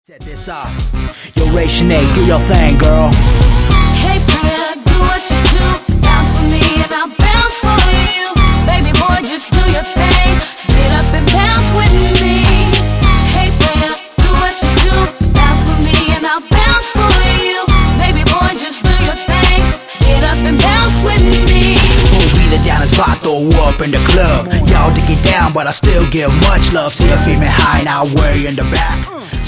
Set this off. Yo, Ray Sinead, do your thing, girl. Hey, player, do what you do. Bounce for me and I'll bounce for you. Baby boy, just do your thing. Get up and bounce with me. Hey, player, do what you do. Bounce for me and I'll bounce for you. Baby boy, just do your thing. Get up and bounce with me. Who beat it down as Vato up in the club? Y'all dig it down, but I still give much love. See her feeling high, now way in the back.